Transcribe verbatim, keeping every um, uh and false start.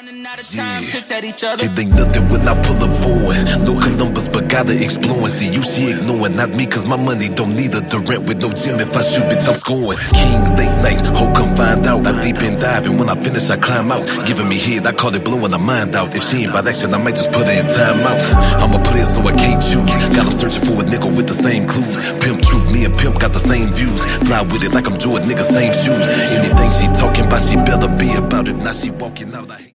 Yeah, it ain't nothing when I pull up forward. No Columbus, but gotta explore and see you, she ignoring. Not me, cause my money don't need a Durant with no gym. If I shoot, bitch, I'm scoring. King, late night, hoe come find out. I deep in dive, and when I finish, I climb out. Giving me head, I call it blowing her mind out. If she ain't about action, I might just put her in timeout. I'm a player, so I can't choose. Got him searching for a nigga with the same clues. Pimp truth, me and Pimp got the same views. Fly with it like I'm Jordan, nigga, same shoes. Anything she talking about, she better be about it. Now she walking out, I